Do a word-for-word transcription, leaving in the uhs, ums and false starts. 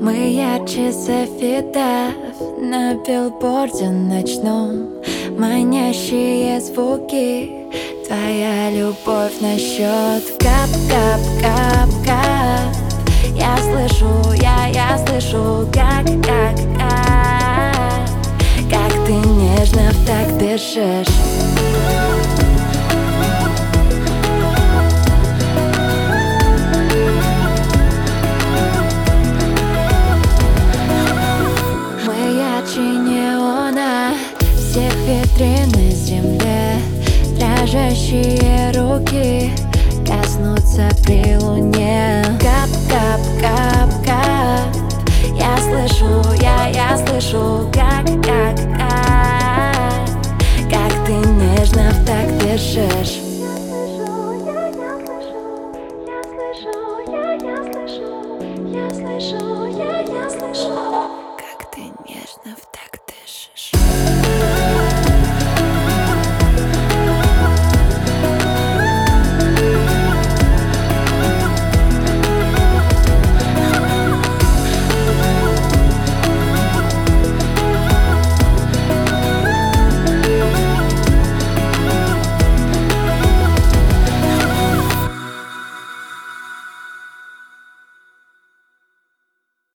Мы ярче софитов на билборде ночном. Манящие звуки, твоя любовь на счет. Кап-кап-кап-кап. Я слышу, я, я слышу, как, как, как Как ты нежно так дышишь. Неона всех витрин на земле. Дрожащие руки коснутся при луне. Кап-кап-кап.